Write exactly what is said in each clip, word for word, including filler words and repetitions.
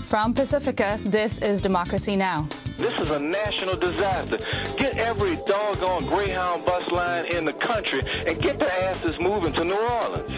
From Pacifica, this is Democracy Now! This is a national disaster. Get every doggone Greyhound bus line in the country and get their asses moving to New Orleans.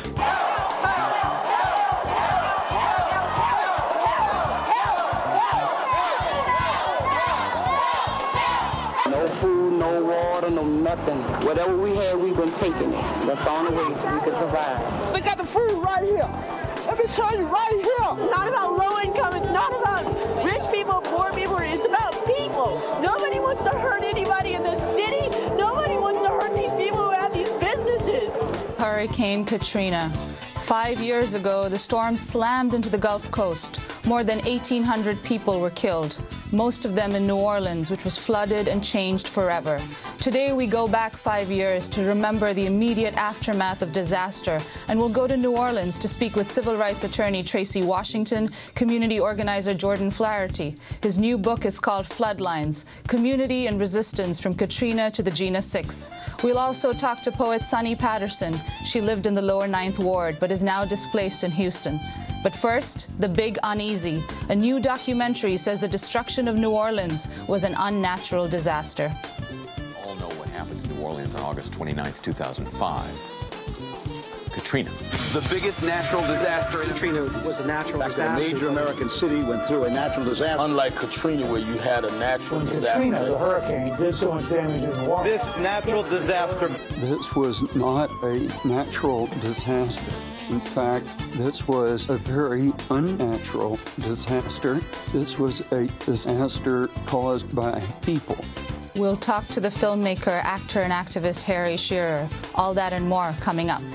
No food, no water, no nothing. Whatever we had, we've been taking it. That's the only way we can survive. They got the food right here. Let me show you right here. It's not about low income. It's not about rich people, poor people. It's about people. Nobody wants to hurt anybody in this city. Nobody wants to hurt these people who have these businesses. Hurricane Katrina. Five years ago, the storm slammed into the Gulf Coast. More than eighteen hundred people were killed, most of them in New Orleans, which was flooded and changed forever. Today, we go back five years to remember the immediate aftermath of disaster, and we'll go to New Orleans to speak with civil rights attorney Tracy Washington, community organizer Jordan Flaherty. His new book is called Floodlines: Community and Resistance from Katrina to the Jena six. We'll also talk to poet Sonny Patterson. She lived in the lower Ninth Ward, but is now displaced in Houston. But first, the big uneasy. A new documentary says the destruction of New Orleans was an unnatural disaster. All know what happened in New Orleans on August twenty-ninth, two thousand five. Katrina. The biggest natural disaster. Katrina was a natural disaster. A major American city went through a natural disaster. Unlike Katrina, where you had a natural when disaster. Katrina, the hurricane, did so much damage in the water. This natural disaster. This was not a natural disaster. In fact, this was a very unnatural disaster. This was a disaster caused by people. We'll talk to the filmmaker, actor, and activist Harry Shearer. All that and more coming up.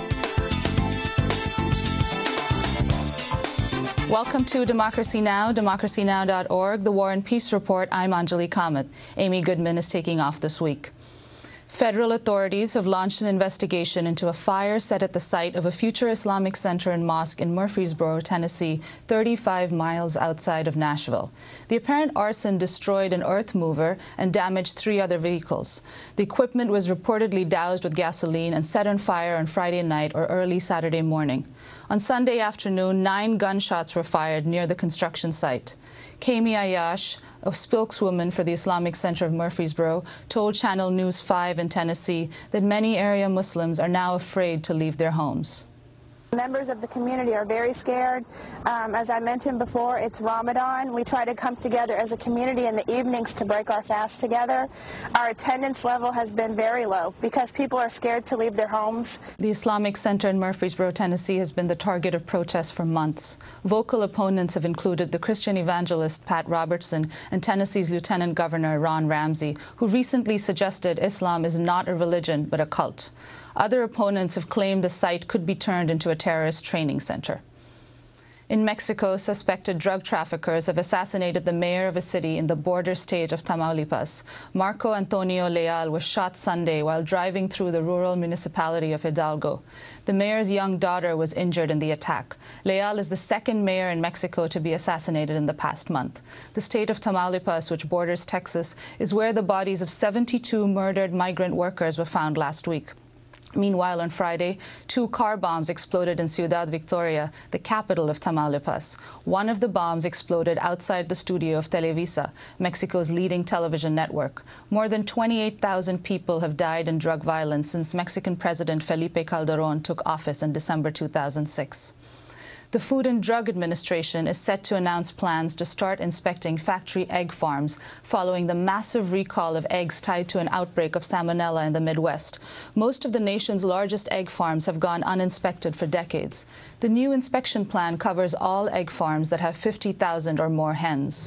Welcome to Democracy Now!, democracy now dot org, the War and Peace Report. I'm Anjali Kamath. Amy Goodman is taking off this week. Federal authorities have launched an investigation into a fire set at the site of a future Islamic center and mosque in Murfreesboro, Tennessee, thirty-five miles outside of Nashville. The apparent arson destroyed an earth mover and damaged three other vehicles. The equipment was reportedly doused with gasoline and set on fire on Friday night or early Saturday morning. On Sunday afternoon, nine gunshots were fired near the construction site. Kami Ayash, a spokeswoman for the Islamic Center of Murfreesboro, told Channel News five in Tennessee that many area Muslims are now afraid to leave their homes. Members of the community are very scared. Um, as I mentioned before, it's Ramadan. We try to come together as a community in the evenings to break our fast together. Our attendance level has been very low because people are scared to leave their homes. The Islamic Center in Murfreesboro, Tennessee has been the target of protests for months. Vocal opponents have included the Christian evangelist Pat Robertson and Tennessee's Lieutenant Governor Ron Ramsey, who recently suggested Islam is not a religion but a cult. Other opponents have claimed the site could be turned into a terrorist training center. In Mexico, suspected drug traffickers have assassinated the mayor of a city in the border state of Tamaulipas. Marco Antonio Leal was shot Sunday while driving through the rural municipality of Hidalgo. The mayor's young daughter was injured in the attack. Leal is the second mayor in Mexico to be assassinated in the past month. The state of Tamaulipas, which borders Texas, is where the bodies of seventy-two murdered migrant workers were found last week. Meanwhile, on Friday, two car bombs exploded in Ciudad Victoria, the capital of Tamaulipas. One of the bombs exploded outside the studio of Televisa, Mexico's leading television network. More than twenty-eight thousand people have died in drug violence since Mexican President Felipe Calderón took office in December two thousand six. The Food and Drug Administration is set to announce plans to start inspecting factory egg farms following the massive recall of eggs tied to an outbreak of salmonella in the Midwest. Most of the nation's largest egg farms have gone uninspected for decades. The new inspection plan covers all egg farms that have fifty thousand or more hens.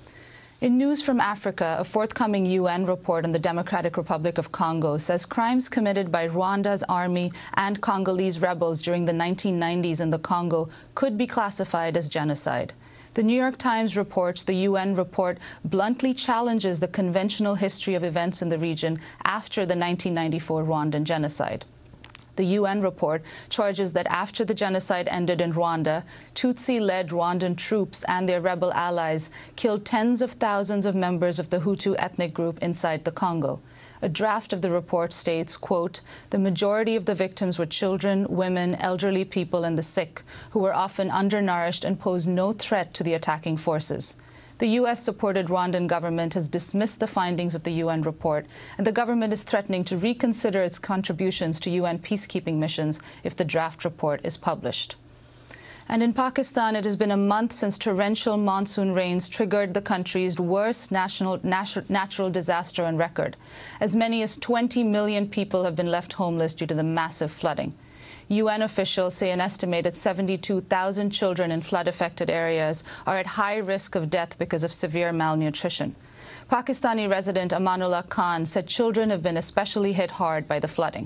In news from Africa, a forthcoming U N report on the Democratic Republic of Congo says crimes committed by Rwanda's army and Congolese rebels during the nineteen nineties in the Congo could be classified as genocide. The New York Times reports the U N report bluntly challenges the conventional history of events in the region after the nineteen ninety-four Rwandan genocide. The U N report charges that after the genocide ended in Rwanda, Tutsi-led Rwandan troops and their rebel allies killed tens of thousands of members of the Hutu ethnic group inside the Congo. A draft of the report states, quote, "The majority of the victims were children, women, elderly people, and the sick, who were often undernourished and posed no threat to the attacking forces." The U S-supported Rwandan government has dismissed the findings of the U N report, and the government is threatening to reconsider its contributions to U N peacekeeping missions if the draft report is published. And in Pakistan, it has been a month since torrential monsoon rains triggered the country's worst national, natu natural disaster on record. As many as twenty million people have been left homeless due to the massive flooding. U N officials say an estimated seventy-two thousand children in flood-affected areas are at high risk of death because of severe malnutrition. Pakistani resident Amanullah Khan said children have been especially hit hard by the flooding.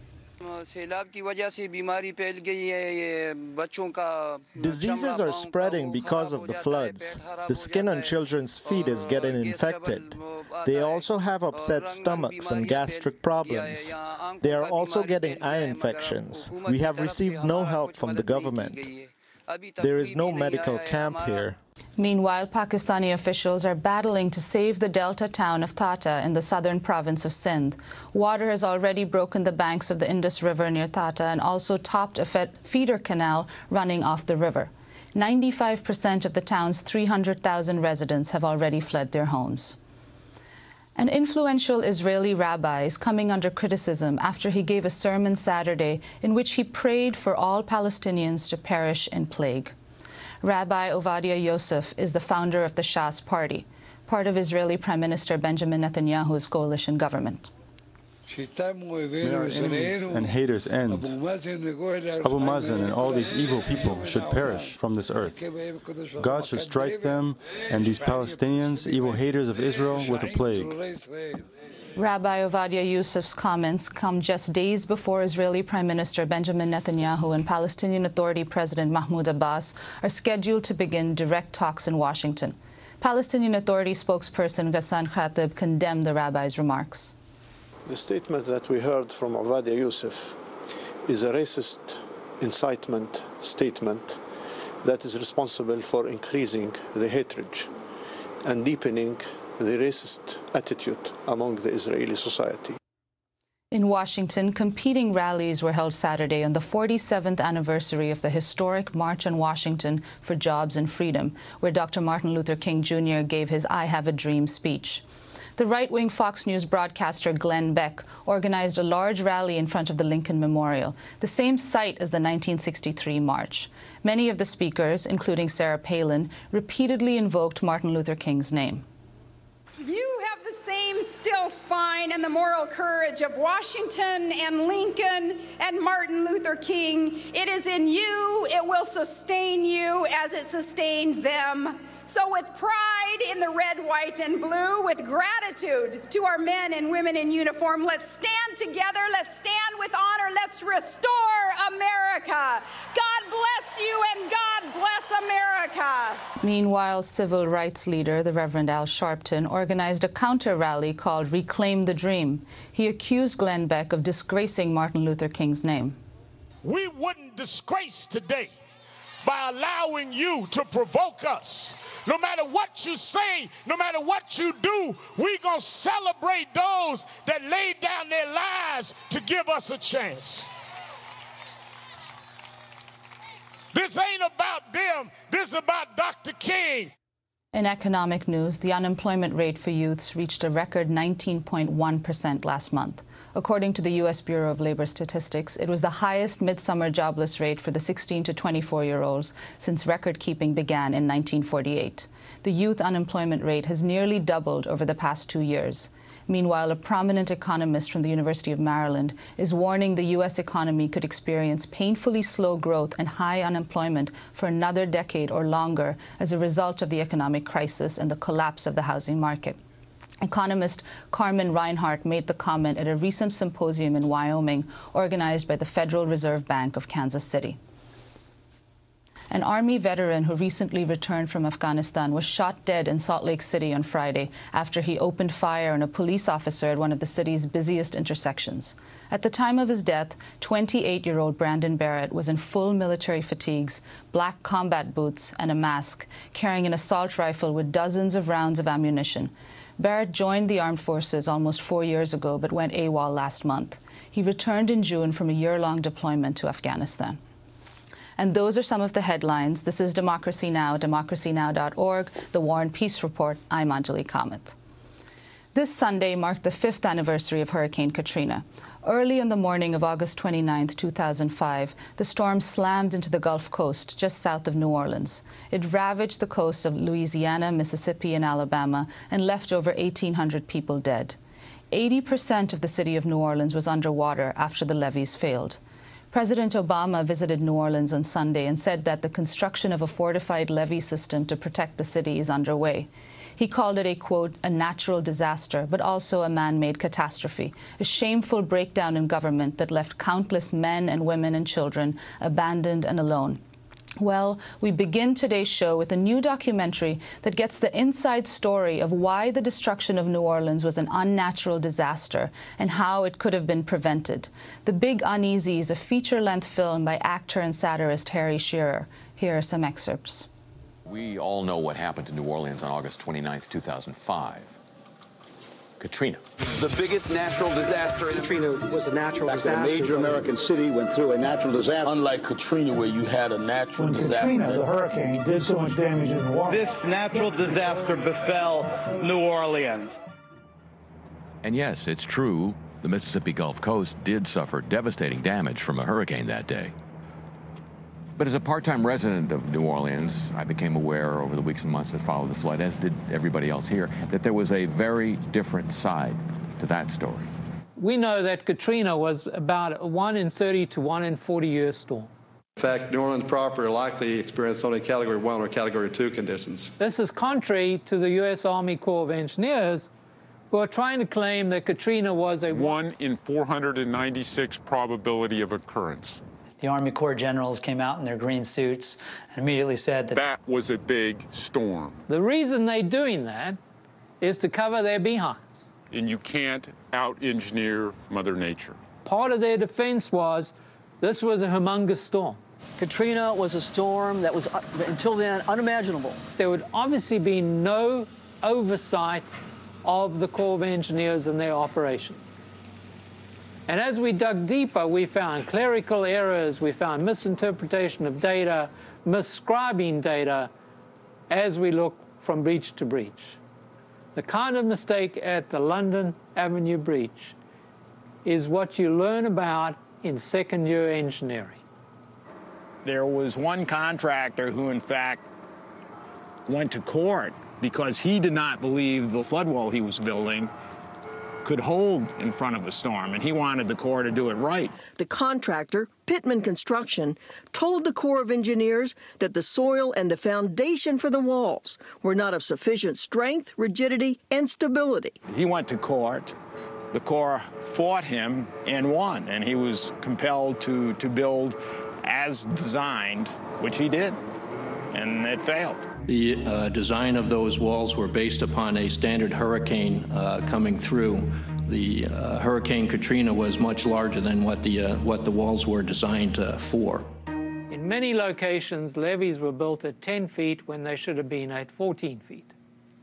Diseases are spreading because of the floods. The skin on children's feet is getting infected. They also have upset stomachs and gastric problems. They are also getting eye infections. We have received no help from the government. There is no medical camp here. Meanwhile, Pakistani officials are battling to save the delta town of Tata in the southern province of Sindh. Water has already broken the banks of the Indus River near Tata and also topped a feeder canal running off the river. ninety-five percent of the town's three hundred thousand residents have already fled their homes. An influential Israeli rabbi is coming under criticism after he gave a sermon Saturday in which he prayed for all Palestinians to perish in plague. Rabbi Ovadia Yosef is the founder of the Shas Party, part of Israeli Prime Minister Benjamin Netanyahu's coalition government. May our enemies and haters end. Abu Mazen and all these evil people should perish from this earth. God should strike them and these Palestinians, evil haters of Israel, with a plague. Rabbi Ovadia Yosef's comments come just days before Israeli Prime Minister Benjamin Netanyahu and Palestinian Authority President Mahmoud Abbas are scheduled to begin direct talks in Washington. Palestinian Authority spokesperson Ghassan Khatib condemned the rabbi's remarks. The statement that we heard from Ovadia Yosef is a racist incitement statement that is responsible for increasing the hatred and deepening the racist attitude among the Israeli society. In Washington, competing rallies were held Saturday on the forty-seventh anniversary of the historic March on Washington for Jobs and Freedom, where Doctor Martin Luther King Junior gave his I Have a Dream speech. The right-wing Fox News broadcaster Glenn Beck organized a large rally in front of the Lincoln Memorial, the same site as the nineteen sixty-three march. Many of the speakers, including Sarah Palin, repeatedly invoked Martin Luther King's name. You have the same still spine and the moral courage of Washington and Lincoln and Martin Luther King. It is in you. It will sustain you as it sustained them. So with pride in the red, white, and blue, with gratitude to our men and women in uniform, let's stand together, let's stand with honor, let's restore America. God bless you and God bless America. Meanwhile, civil rights leader, the Reverend Al Sharpton, organized a counter-rally called Reclaim the Dream. He accused Glenn Beck of disgracing Martin Luther King's name. We wouldn't disgrace today by allowing you to provoke us. No matter what you say, no matter what you do, we're going to celebrate those that laid down their lives to give us a chance. This ain't about them. This is about Doctor King. In economic news, the unemployment rate for youths reached a record nineteen point one percent last month. According to the U S Bureau of Labor Statistics, it was the highest midsummer jobless rate for the sixteen to twenty-four-year-olds since record-keeping began in nineteen forty-eight. The youth unemployment rate has nearly doubled over the past two years. Meanwhile, a prominent economist from the University of Maryland is warning the U S economy could experience painfully slow growth and high unemployment for another decade or longer as a result of the economic crisis and the collapse of the housing market. Economist Carmen Reinhart made the comment at a recent symposium in Wyoming organized by the Federal Reserve Bank of Kansas City. An Army veteran who recently returned from Afghanistan was shot dead in Salt Lake City on Friday after he opened fire on a police officer at one of the city's busiest intersections. At the time of his death, twenty-eight-year-old Brandon Barrett was in full military fatigues, black combat boots, and a mask, carrying an assault rifle with dozens of rounds of ammunition. Barrett joined the armed forces almost four years ago but went AWOL last month. He returned in June from a year-long deployment to Afghanistan. And those are some of the headlines. This is Democracy Now!, democracy now dot org, The War and Peace Report. I'm Anjali Kamath. This Sunday marked the fifth anniversary of Hurricane Katrina. Early on the morning of August twenty-ninth, two thousand five, the storm slammed into the Gulf Coast just south of New Orleans. It ravaged the coasts of Louisiana, Mississippi, and Alabama and left over eighteen hundred people dead. eighty percent of the city of New Orleans was underwater after the levees failed. President Obama visited New Orleans on Sunday and said that the construction of a fortified levee system to protect the city is underway. He called it a, quote, a natural disaster, but also a man-made catastrophe, a shameful breakdown in government that left countless men and women and children abandoned and alone. Well, we begin today's show with a new documentary that gets the inside story of why the destruction of New Orleans was an unnatural disaster and how it could have been prevented. The Big Uneasy is a feature-length film by actor and satirist Harry Shearer. Here are some excerpts. We all know what happened to New Orleans on August twenty-ninth, two thousand five. Katrina. The biggest natural disaster. Katrina was a natural disaster. A major American city went through a natural disaster. Unlike Katrina, where you had a natural when disaster. Katrina, the hurricane, did so much damage in the water. This natural disaster befell New Orleans. And yes, it's true, the Mississippi Gulf Coast did suffer devastating damage from a hurricane that day. But as a part-time resident of New Orleans, I became aware over the weeks and months that followed the flood, as did everybody else here, that there was a very different side to that story. We know that Katrina was about a one in thirty to one in forty year storm. In fact, New Orleans proper likely experienced only Category one or Category two conditions. This is contrary to the U S Army Corps of Engineers, who are trying to claim that Katrina was a one in four hundred ninety-six probability of occurrence. The Army Corps generals came out in their green suits and immediately said that that was a big storm. The reason they're doing that is to cover their behinds. And you can't out-engineer Mother Nature. Part of their defense was this was a humongous storm. Katrina was a storm that was, uh, until then, unimaginable. There would obviously be no oversight of the Corps of Engineers and their operations. And as we dug deeper, we found clerical errors, we found misinterpretation of data, misscribing data, as we look from breach to breach. The kind of mistake at the London Avenue breach is what you learn about in second-year engineering. There was one contractor who, in fact, went to court because he did not believe the flood wall he was building could hold in front of the storm, and he wanted the Corps to do it right. The contractor, Pittman Construction, told the Corps of Engineers that the soil and the foundation for the walls were not of sufficient strength, rigidity, and stability. He went to court. The Corps fought him and won, and he was compelled to, to build as designed, which he did, and it failed. The uh, design of those walls were based upon a standard hurricane uh, coming through. The uh, Hurricane Katrina was much larger than what the, uh, what the walls were designed uh, for. In many locations, levees were built at ten feet when they should have been at fourteen feet.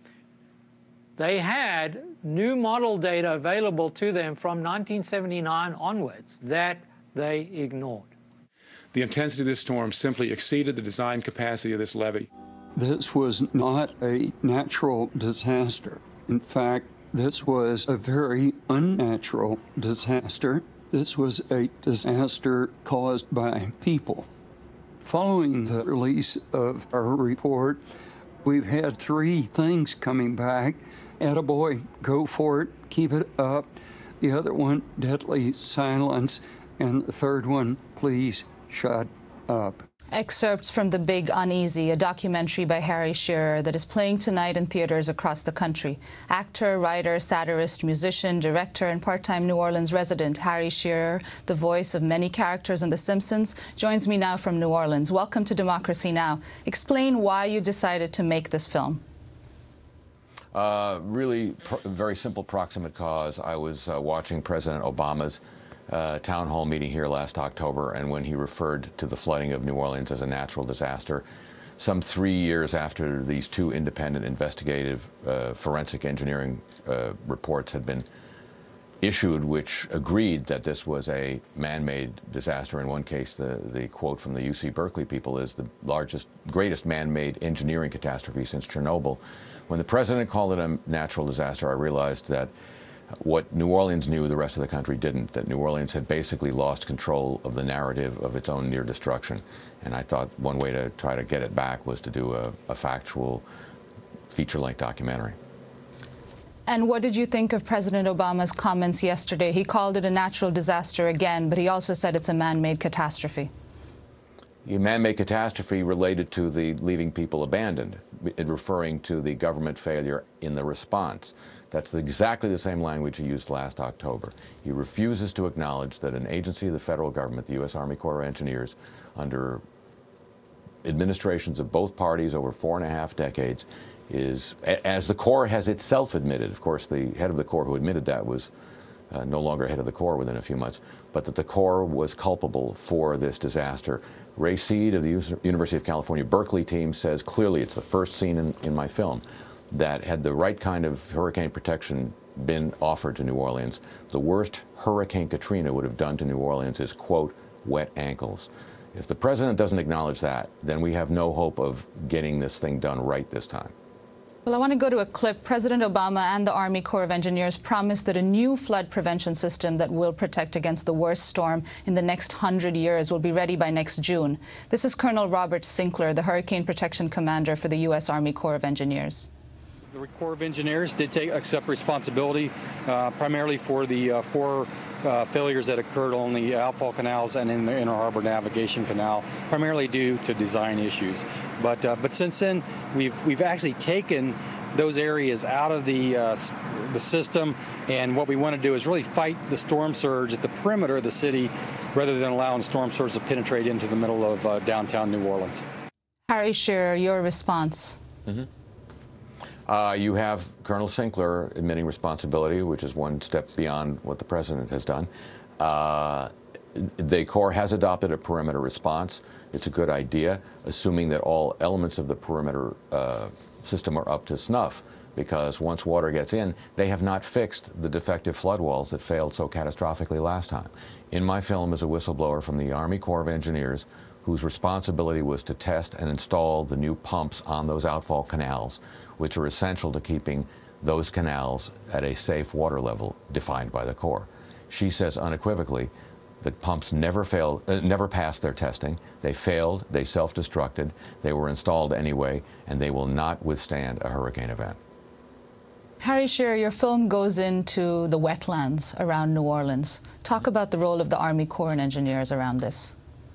They had new model data available to them from nineteen seventy-nine onwards that they ignored. The intensity of this storm simply exceeded the design capacity of this levee. This was not a natural disaster. In fact, this was a very unnatural disaster. This was a disaster caused by people. Following the release of our report, we've had three things coming back. Attaboy, go for it, keep it up. The other one, deadly silence. And the third one, please shut up. Excerpts from The Big Uneasy, a documentary by Harry Shearer that is playing tonight in theaters across the country. Actor, writer, satirist, musician, director, and part-time New Orleans resident Harry Shearer, the voice of many characters on The Simpsons, joins me now from New Orleans. Welcome to Democracy Now! Explain why you decided to make this film. Uh, really, pr very simple proximate cause. I was uh, watching President Obama's Uh, town hall meeting here last October, and when he referred to the flooding of New Orleans as a natural disaster, some three years after these two independent investigative uh, forensic engineering uh, reports had been issued, which agreed that this was a man-made disaster. In one case, the, the quote from the U C Berkeley people is the largest, greatest man-made engineering catastrophe since Chernobyl. When the president called it a natural disaster, I realized that what New Orleans knew, the rest of the country didn't, that New Orleans had basically lost control of the narrative of its own near destruction. And I thought one way to try to get it back was to do a, a factual feature-length documentary. And what did you think of President Obama's comments yesterday? He called it a natural disaster again, but he also said it's a man-made catastrophe. A man-made catastrophe related to the leaving people abandoned, referring to the government failure in the response. That's exactly the same language he used last October. He refuses to acknowledge that an agency of the federal government, the U S Army Corps of Engineers, under administrations of both parties over four and a half decades, is, as the Corps has itself admitted, of course the head of the Corps who admitted that was uh, no longer head of the Corps within a few months, but that the Corps was culpable for this disaster. Ray Seed of the U University of California Berkeley team says clearly, it's the first scene in, in my film, that had the right kind of hurricane protection been offered to New Orleans, the worst Hurricane Katrina would have done to New Orleans is, quote, wet ankles. If the president doesn't acknowledge that, then we have no hope of getting this thing done right this time. Well, I want to go to a clip. President Obama and the Army Corps of Engineers promised that a new flood prevention system that will protect against the worst storm in the next hundred years will be ready by next June. This is Colonel Robert Sinkler, the Hurricane Protection Commander for the U S Army Corps of Engineers. The Corps of Engineers did take accept responsibility uh, primarily for the uh, four uh, failures that occurred on the outfall canals and in the Inner Harbor Navigation Canal, primarily due to design issues. But uh, but since then, we've we've actually taken those areas out of the uh, the system, and what we want to do is really fight the storm surge at the perimeter of the city, rather than allowing storm surge to penetrate into the middle of uh, downtown New Orleans. Harry Shearer, your response. Mm-hmm. Uh, you have Colonel Sinkler admitting responsibility, which is one step beyond what the president has done. Uh, the Corps has adopted a perimeter response. It's a good idea, assuming that all elements of the perimeter uh, system are up to snuff, because once water gets in, they have not fixed the defective flood walls that failed so catastrophically last time. In my film is a whistleblower from the Army Corps of Engineers whose responsibility was to test and install the new pumps on those outfall canals, which are essential to keeping those canals at a safe water level defined by the Corps. She says unequivocally the pumps never failed, uh, never passed their testing. They failed, they self-destructed, they were installed anyway, and they will not withstand a hurricane event. Harry Shearer, your film goes into the wetlands around New Orleans. Talk about the role of the Army Corps and Engineers around this.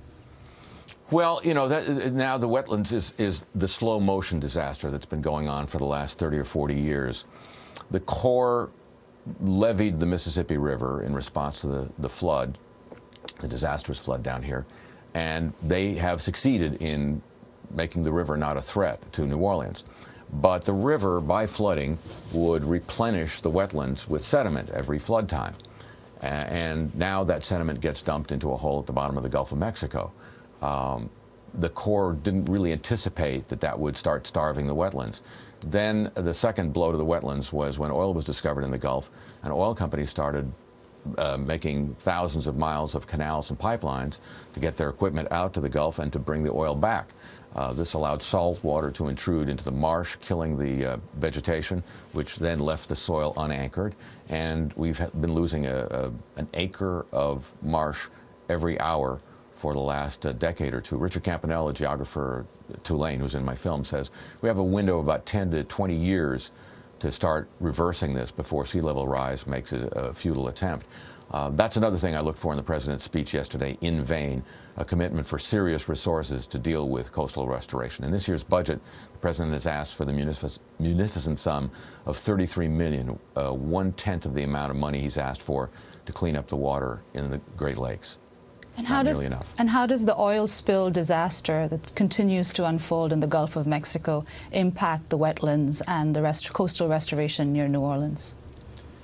Well, you know, that, now the wetlands is, is the slow motion disaster that's been going on for the last thirty or forty years. The Corps levied the Mississippi River in response to the, the flood, the disastrous flood down here, and they have succeeded in making the river not a threat to New Orleans. But the river, by flooding, would replenish the wetlands with sediment every flood time. Uh, and now that sediment gets dumped into a hole at the bottom of the Gulf of Mexico. Um, the Corps didn't really anticipate that that would start starving the wetlands. Then the second blow to the wetlands was when oil was discovered in the Gulf, and oil companies started uh, making thousands of miles of canals and pipelines to get their equipment out to the Gulf and to bring the oil back. Uh, this allowed salt water to intrude into the marsh, killing the uh, vegetation, which then left the soil unanchored. And we've been losing a, a, an acre of marsh every hour for the last uh, decade or two. Richard Campanella, a geographer at Tulane, who's in my film, says we have a window of about ten to twenty years to start reversing this before sea level rise makes it a futile attempt. Uh, that's another thing I looked for in the president's speech yesterday, in vain, a commitment for serious resources to deal with coastal restoration. In this year's budget, the president has asked for the munific munificent sum of thirty-three million dollars, uh, one-tenth of the amount of money he's asked for to clean up the water in the Great Lakes. And how, does, and how does the oil spill disaster that continues to unfold in the Gulf of Mexico impact the wetlands and the rest coastal restoration near New Orleans?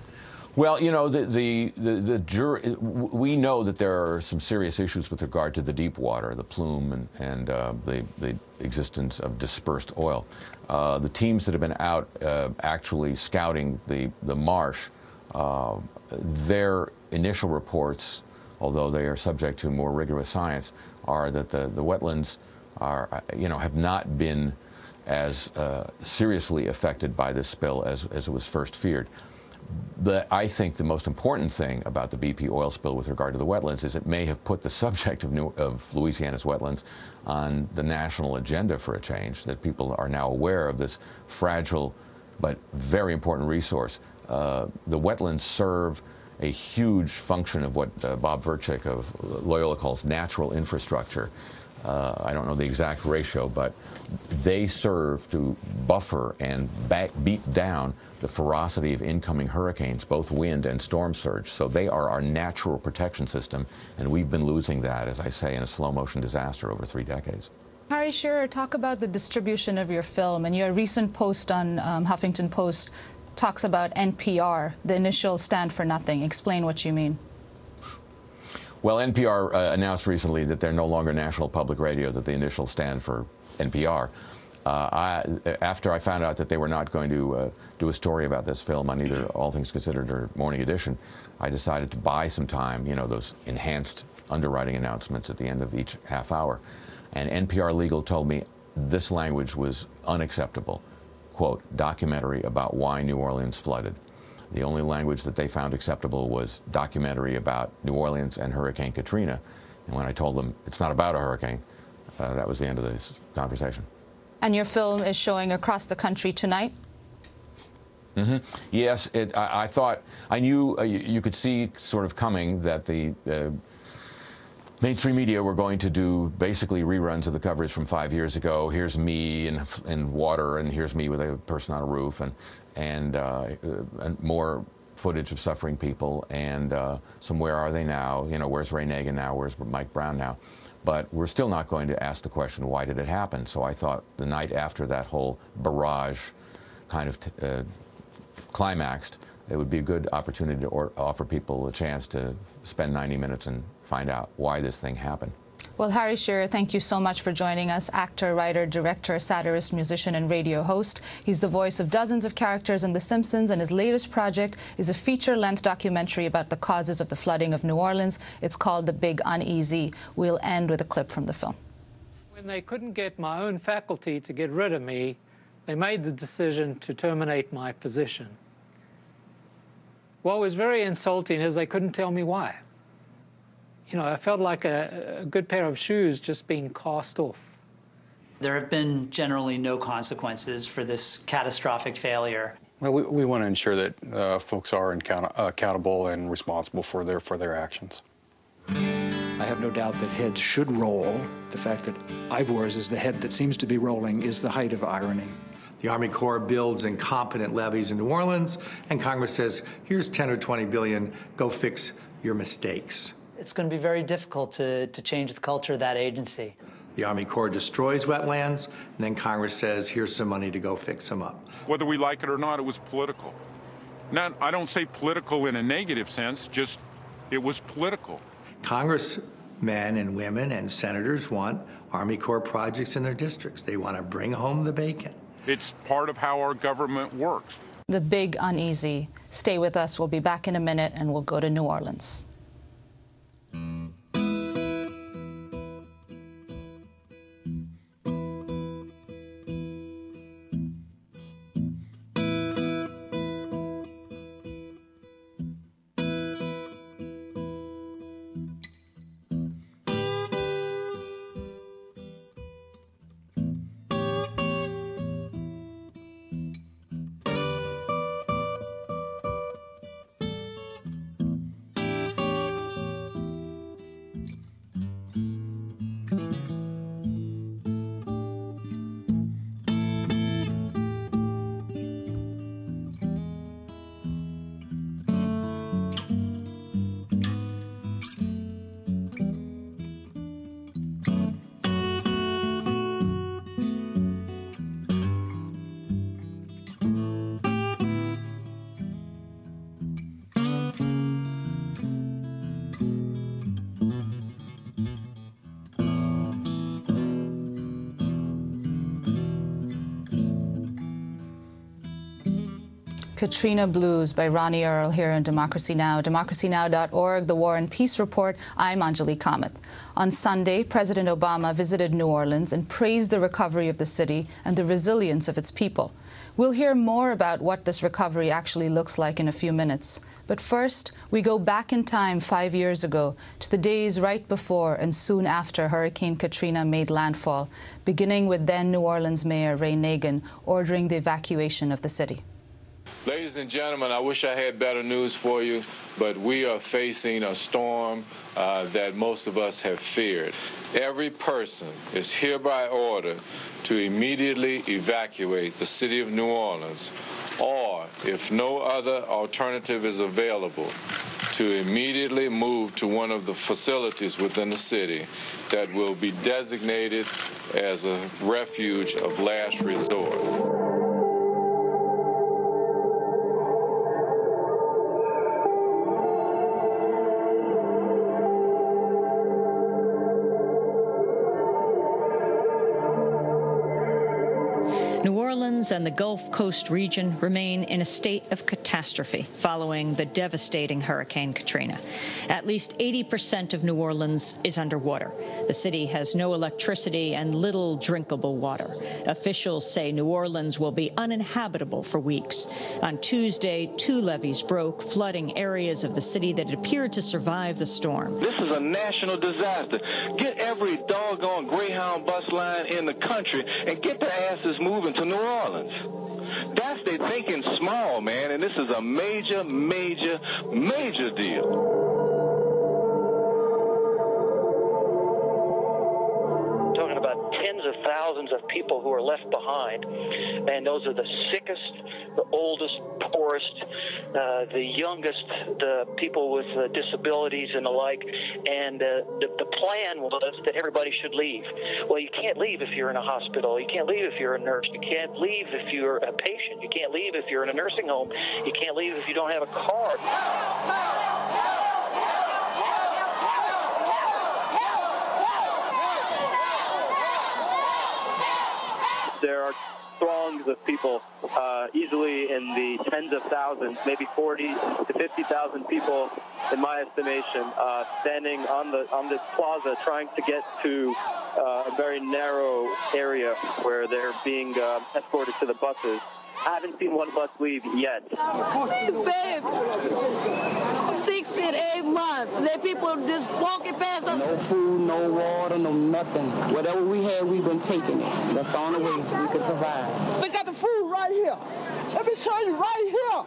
Well, you know, the, the, the, the jury, we know that there are some serious issues with regard to the deep water, the plume and, and uh, the, the existence of dispersed oil. Uh, the teams that have been out uh, actually scouting the, the marsh, uh, their initial reports, although they are subject to more rigorous science, are that the, the wetlands are, you know, have not been as uh, seriously affected by this spill as, as it was first feared. The, I think the most important thing about the B P oil spill with regard to the wetlands is it may have put the subject of, New, of Louisiana's wetlands on the national agenda for a change, that people are now aware of this fragile but very important resource. Uh, the wetlands serve a huge function of what uh, Bob Verchick of Loyola calls natural infrastructure. Uh, I don't know the exact ratio, but they serve to buffer and back, beat down the ferocity of incoming hurricanes, both wind and storm surge. So they are our natural protection system, and we've been losing that, as I say, in a slow-motion disaster over three decades. Harry Shearer, talk about the distribution of your film, and your recent post on um, Huffington Post talks about N P R, the initial stand for nothing. Explain what you mean. Well, N P R uh, announced recently that they're no longer National Public Radio, that the initial stand for N P R. Uh, I, after I found out that they were not going to uh, do a story about this film on either All Things Considered or Morning Edition, I decided to buy some time, you know, those enhanced underwriting announcements at the end of each half hour. And N P R Legal told me this language was unacceptable. Quote, documentary about why New Orleans flooded. The only language that they found acceptable was documentary about New Orleans and Hurricane Katrina. And when I told them it's not about a hurricane, uh, that was the end of this conversation. And your film is showing across the country tonight? Mm-hmm. Yes, it, I, I thought, I knew uh, you, you could see sort of coming that the uh, mainstream media were going to do basically reruns of the coverage from five years ago. Here's me in, in water, and here's me with a person on a roof, and, and, uh, and more footage of suffering people, and uh, some where are they now? You know, where's Ray Nagin now? Where's Mike Brown now? But we're still not going to ask the question, why did it happen? So I thought the night after that whole barrage kind of t uh, climaxed, it would be a good opportunity to or offer people a chance to spend ninety minutes and find out why this thing happened. Well, Harry Shearer, thank you so much for joining us. Actor, writer, director, satirist, musician, and radio host. He's the voice of dozens of characters in The Simpsons, and his latest project is a feature-length documentary about the causes of the flooding of New Orleans. It's called The Big Uneasy. We'll end with a clip from the film. When they couldn't get my own faculty to get rid of me, they made the decision to terminate my position. What was very insulting is they couldn't tell me why. You know, I felt like a, a good pair of shoes just being cast off. There have been generally no consequences for this catastrophic failure. Well, we, we want to ensure that uh, folks are account accountable and responsible for their, for their actions. I have no doubt that heads should roll. The fact that Ivors is the head that seems to be rolling is the height of irony. The Army Corps builds incompetent levees in New Orleans, and Congress says, here's ten or twenty billion, go fix your mistakes. It's going to be very difficult to, to change the culture of that agency. The Army Corps destroys wetlands, and then Congress says, here's some money to go fix them up. Whether we like it or not, it was political. Now, I don't say political in a negative sense, just it was political. Congressmen and women and senators want Army Corps projects in their districts. They want to bring home the bacon. It's part of how our government works. The Big Uneasy. Stay with us. We'll be back in a minute, and we'll go to New Orleans. Katrina Blues by Ronnie Earl here on Democracy Now!, democracy now dot org, The War and Peace Report. I'm Anjali Kamath. On Sunday, President Obama visited New Orleans and praised the recovery of the city and the resilience of its people. We'll hear more about what this recovery actually looks like in a few minutes. But first, we go back in time five years ago to the days right before and soon after Hurricane Katrina made landfall, beginning with then New Orleans Mayor Ray Nagin ordering the evacuation of the city. Ladies and gentlemen, I wish I had better news for you, but we are facing a storm uh, that most of us have feared. Every person is hereby ordered to immediately evacuate the city of New Orleans, or, if no other alternative is available, to immediately move to one of the facilities within the city that will be designated as a refuge of last resort. New Orleans and the Gulf Coast region remain in a state of catastrophe following the devastating Hurricane Katrina. At least eighty percent of New Orleans is underwater. The city has no electricity and little drinkable water. Officials say New Orleans will be uninhabitable for weeks. On Tuesday, two levees broke, flooding areas of the city that appeared to survive the storm. This is a national disaster. Get every doggone Greyhound bus line in the country and get their asses moving to New Orleans. That's they thinking small, man, and this is a major, major, major deal. Talking about tens of thousands of people who are left behind, and those are the sickest, the oldest, poorest, uh, the youngest, the people with uh, disabilities and the like, and uh, the, the plan was that everybody should leave. Well, you can't leave if you're in a hospital. You can't leave if you're a nurse. You can't leave if you're a patient. You can't leave if you're in a nursing home. You can't leave if you don't have a card. There are throngs of people, uh, easily in the tens of thousands, maybe forty to fifty thousand people, in my estimation, uh, standing on the on this plaza, trying to get to uh, a very narrow area where they're being uh, escorted to the buses. I haven't seen one bus leave yet. These babes, six and eight months, they people just walking past us. No food, no water, no nothing. Whatever we had, we've been taking it. That's the only way we could survive. They got the food right here. Let me show you right here.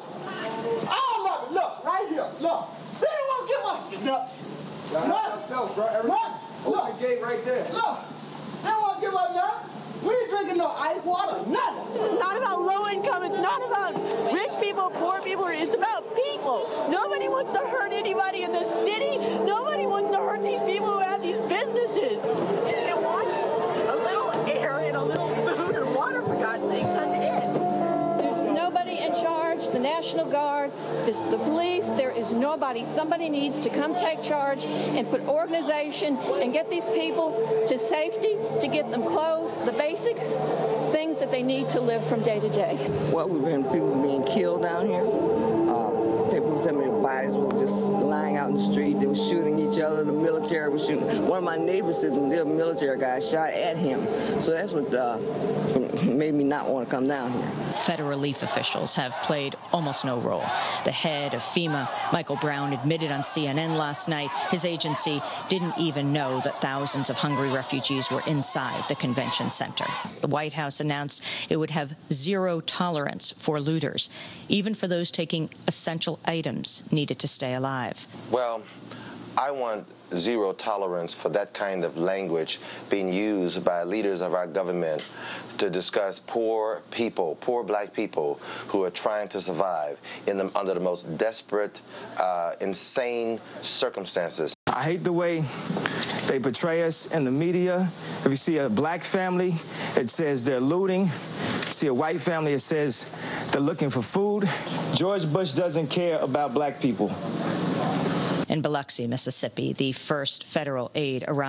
All of it, look, right here, look. See, they won't give us nuts. Nothing. Look, look, the gate right there. Look, they won't give us nothing. We ain't drinking no ice water, nothing. It's not about low income. It's not about rich people, poor people. It's about people. Nobody wants to hurt anybody in the city. Nobody wants to hurt these people who have these businesses. And they want a little air and a little food and water, for God's sake. That's it. There's nobody in charge. The National Guard, there's the police. There is nobody. Somebody needs to come take charge and put organization and get these people to safety, to get them clothes, the basic things that they need to live from day to day. Well, we've been people being killed down here. Uh, people, some of their bodies were just lying out in the street. They were shooting each other. The military was shooting. One of my neighbors said the military guy shot at him. So that's what uh, made me not want to come down here. Federal relief officials have played almost no role. The head of FEMA, Michael Brown, admitted on C N N last night his agency didn't even know that thousands of hungry refugees were inside the convention center. The White House announced it would have zero tolerance for looters, even for those taking essential items needed to stay alive. Well, I want zero tolerance for that kind of language being used by leaders of our government to discuss poor people, poor black people who are trying to survive in the, under the most desperate, uh, insane circumstances. I hate the way they portray us in the media. If you see a black family, it says they're looting. See a white family, it says they're looking for food. George Bush doesn't care about black people. In Biloxi, Mississippi, the first federal aid arrived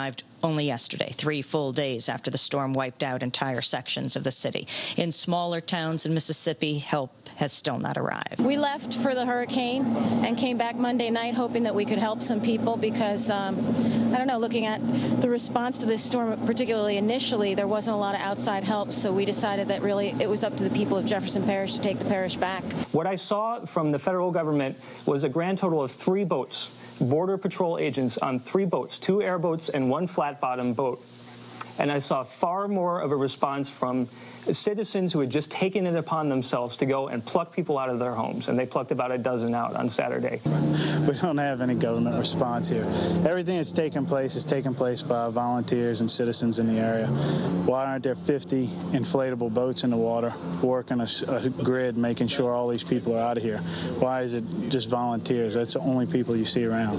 only yesterday, three full days after the storm wiped out entire sections of the city. In smaller towns in Mississippi, help has still not arrived. We left for the hurricane and came back Monday night hoping that we could help some people because, um, I don't know, looking at the response to this storm, particularly initially, there wasn't a lot of outside help, so we decided that really it was up to the people of Jefferson Parish to take the parish back. What I saw from the federal government was a grand total of three boats, Border Patrol agents on three boats, two airboats and one flat-bottom boat. And I saw far more of a response from citizens who had just taken it upon themselves to go and pluck people out of their homes, and they plucked about a dozen out on Saturday. We don't have any government response here. Everything that's taken place is taken place by volunteers and citizens in the area. Why aren't there fifty inflatable boats in the water working a, a grid, making sure all these people are out of here? Why is it just volunteers? That's the only people you see around.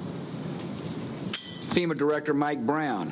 FEMA Director Mike Brown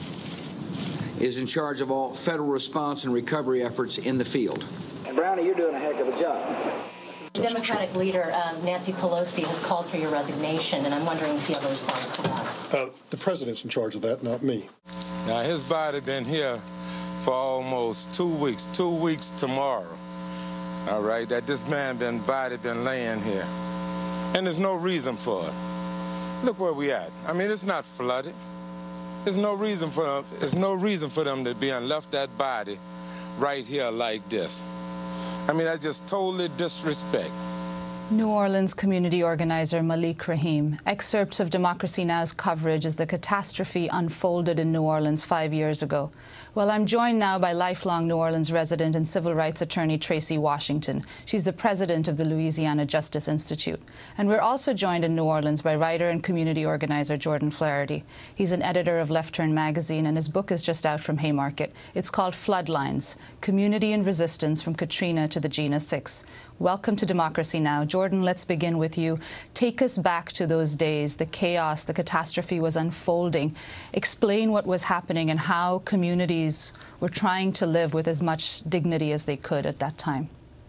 is in charge of all federal response and recovery efforts in the field. Brownie, you're doing a heck of a job. Democratic leader um, Nancy Pelosi has called for your resignation, and I'm wondering if you have a response to that. Uh, the president's in charge of that, not me. Now, his body been here for almost two weeks, two weeks tomorrow. All right, that this man been body been laying here, and there's no reason for it. Look where we at. I mean, it's not flooded. There's no reason for them, there's no reason for them to be and left that body right here like this. I mean, that's just totally disrespect. New Orleans community organizer Malik Rahim. Excerpts of Democracy Now!'s coverage as the catastrophe unfolded in New Orleans five years ago. Well, I'm joined now by lifelong New Orleans resident and civil rights attorney Tracy Washington. She's the president of the Louisiana Justice Institute. And we're also joined in New Orleans by writer and community organizer Jordan Flaherty. He's an editor of Left Turn magazine, and his book is just out from Haymarket. It's called Floodlines: Community and Resistance from Katrina to the Jena six. Welcome to Democracy Now! Jordan, let's begin with you. Take us back to those days, the chaos, the catastrophe was unfolding. Explain what was happening and how communities were trying to live with as much dignity as they could at that time.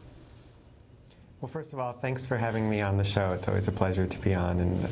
Well, first of all, thanks for having me on the show. It's always a pleasure to be on, and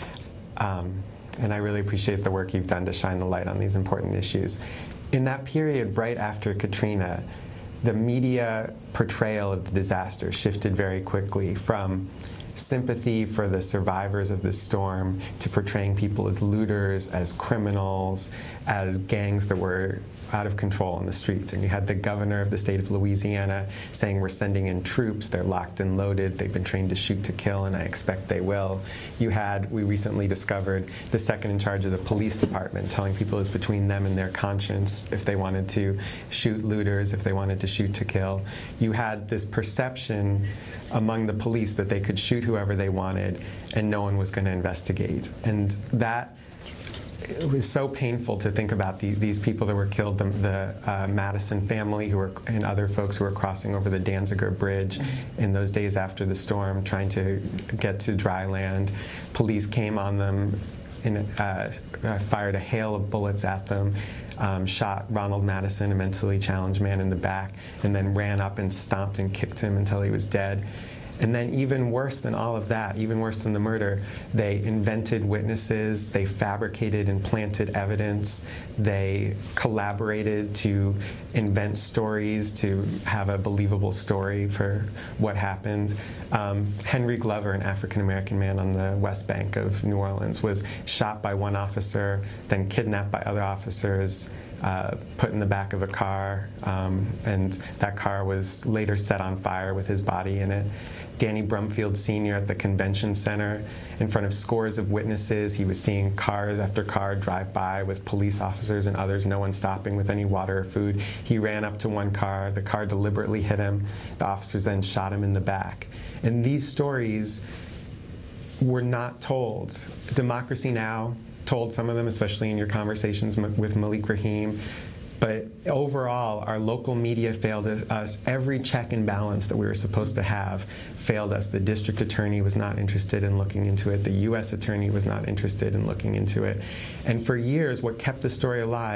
um, and I really appreciate the work you've done to shine the light on these important issues. In that period, right after Katrina, the media portrayal of the disaster shifted very quickly from sympathy for the survivors of the storm to portraying people as looters, as criminals, as gangs that were out of control in the streets. And you had the governor of the state of Louisiana saying, we're sending in troops, they're locked and loaded, they've been trained to shoot to kill, and I expect they will. You had, we recently discovered, the second in charge of the police department telling people it's between them and their conscience if they wanted to shoot looters, if they wanted to shoot to kill. You had this perception among the police that they could shoot whoever they wanted and no one was going to investigate. And that it was so painful to think about the, these people that were killed, the, the uh, Madison family who were, and other folks who were crossing over the Danziger Bridge in those days after the storm, trying to get to dry land. Police came on them and uh, uh, fired a hail of bullets at them, um, shot Ronald Madison, a mentally challenged man, in the back, and then ran up and stomped and kicked him until he was dead. And then even worse than all of that, even worse than the murder, they invented witnesses, they fabricated and planted evidence, they collaborated to invent stories, to have a believable story for what happened. Um, Henry Glover, an African-American man on the West Bank of New Orleans, was shot by one officer, then kidnapped by other officers, Uh, put in the back of a car, um, and that car was later set on fire with his body in it. Danny Brumfield Senior at the convention center, in front of scores of witnesses, he was seeing cars after car drive by with police officers and others, no one stopping with any water or food. He ran up to one car, the car deliberately hit him, the officers then shot him in the back. And these stories were not told. Democracy Now! Told some of them, especially in your conversations with Malik Rahim. But overall, our local media failed us. Every check and balance that we were supposed to have failed us. The district attorney was not interested in looking into it. The U S attorney was not interested in looking into it. And for years, what kept the story alive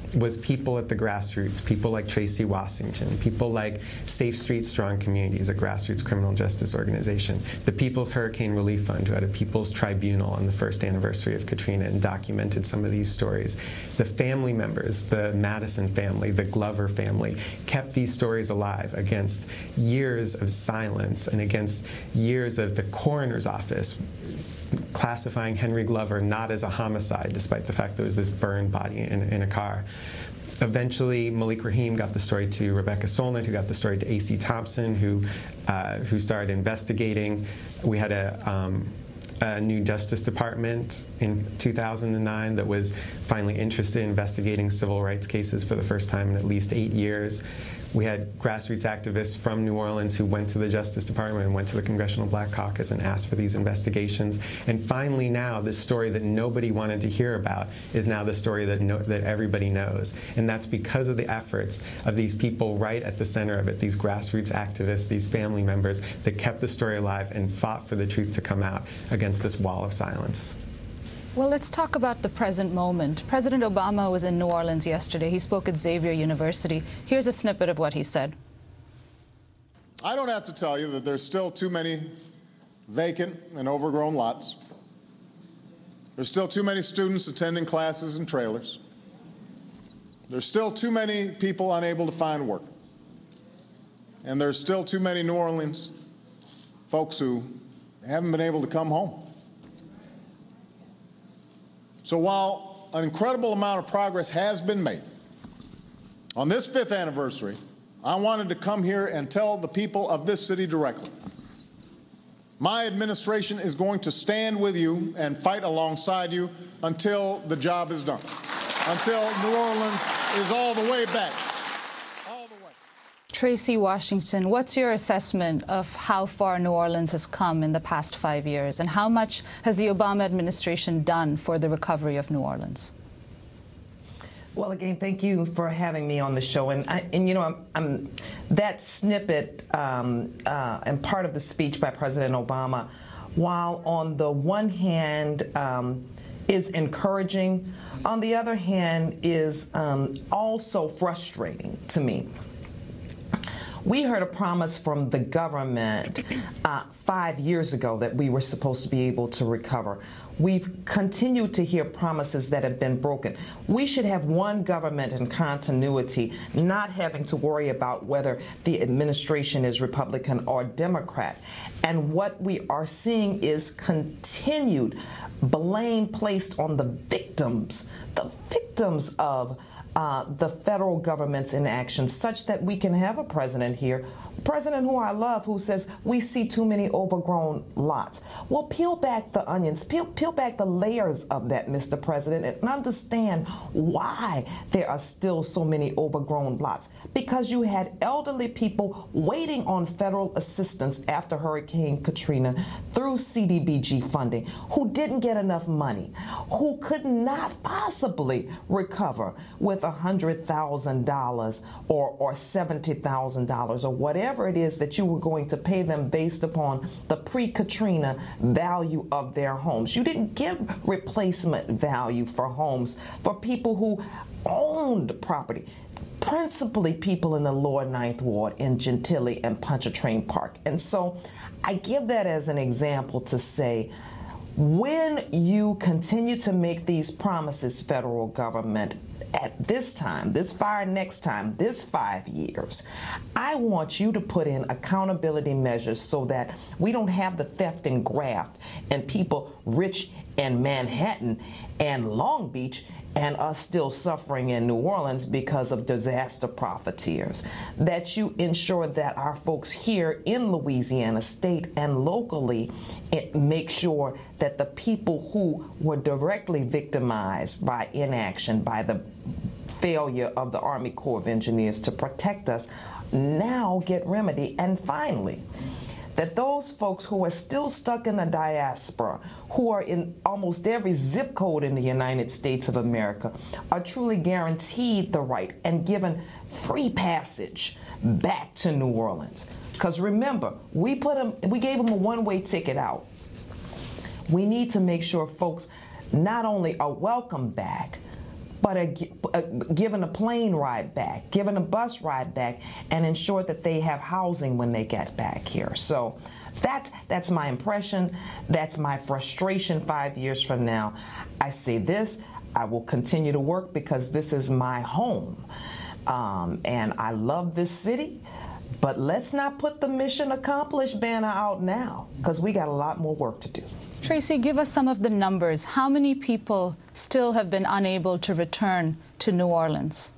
was people at the grassroots, people like Tracy Washington, people like Safe Streets, Strong Communities, a grassroots criminal justice organization, the People's Hurricane Relief Fund, who had a People's Tribunal on the first anniversary of Katrina and documented some of these stories. The family members, the Madison family, the Glover family, kept these stories alive against years of silence and against years of the coroner's office classifying Henry Glover not as a homicide, despite the fact there was this burned body in, in a car. Eventually, Malik Rahim got the story to Rebecca Solnit, who got the story to A C Thompson, who uh, who started investigating. We had a, um, a new Justice Department in two thousand nine that was finally interested in investigating civil rights cases for the first time in at least eight years. We had grassroots activists from New Orleans who went to the Justice Department and went to the Congressional Black Caucus and asked for these investigations. And finally now, this story that nobody wanted to hear about is now the story that, no, that everybody knows. And that's because of the efforts of these people right at the center of it, these grassroots activists, these family members that kept the story alive and fought for the truth to come out against this wall of silence. Well, let's talk about the present moment. President Obama was in New Orleans yesterday. He spoke at Xavier University. Here's a snippet of what he said. I don't have to tell you that there's still too many vacant and overgrown lots. There's still too many students attending classes in trailers. There's still too many people unable to find work. And there's still too many New Orleans folks who haven't been able to come home. So while an incredible amount of progress has been made, on this fifth anniversary, I wanted to come here and tell the people of this city directly. My administration is going to stand with you and fight alongside you until the job is done, until New Orleans is all the way back. Tracy Washington, what's your assessment of how far New Orleans has come in the past five years, and how much has the Obama administration done for the recovery of New Orleans? Well, again, thank you for having me on the show. And, I, and you know, I'm, I'm, that snippet um, uh, and part of the speech by President Obama, while on the one hand um, is encouraging, on the other hand is um, also frustrating to me. We heard a promise from the government uh, five years ago that we were supposed to be able to recover. We've continued to hear promises that have been broken. We should have one government in continuity, not having to worry about whether the administration is Republican or Democrat. And what we are seeing is continued blame placed on the victims, the victims of Uh, the federal government's inaction, such that we can have a president here, president who I love, who says we see too many overgrown lots. Well, peel back the onions, peel, peel back the layers of that, Mister President, and understand why there are still so many overgrown lots. Because you had elderly people waiting on federal assistance after Hurricane Katrina through C D B G funding, who didn't get enough money, who could not possibly recover with one hundred thousand dollars or, or seventy thousand dollars or whatever it is that you were going to pay them based upon the pre-Katrina value of their homes. You didn't give replacement value for homes for people who owned property, principally people in the Lower Ninth Ward in Gentilly and Pontchartrain Park. And so I give that as an example to say, when you continue to make these promises, federal government, at this time, this fire next time, this five years, I want you to put in accountability measures so that we don't have the theft and graft and people rich in Manhattan and Long Beach and us still suffering in New Orleans because of disaster profiteers. That you ensure that our folks here in Louisiana, state and locally, it make sure that the people who were directly victimized by inaction, by the failure of the Army Corps of Engineers to protect us, now get remedy. And finally, that those folks who are still stuck in the diaspora, who are in almost every zip code in the United States of America, are truly guaranteed the right and given free passage back to New Orleans. Because remember, we put them, we gave them a one-way ticket out. We need to make sure folks not only are welcome back, but a, a, given a plane ride back, given a bus ride back, and ensure that they have housing when they get back here. So that's, that's my impression. That's my frustration five years from now. I say this, I will continue to work because this is my home. Um, and I love this city. But let's not put the mission accomplished banner out now, because we got a lot more work to do. Tracy, give us some of the numbers. How many people still have been unable to return to New Orleans?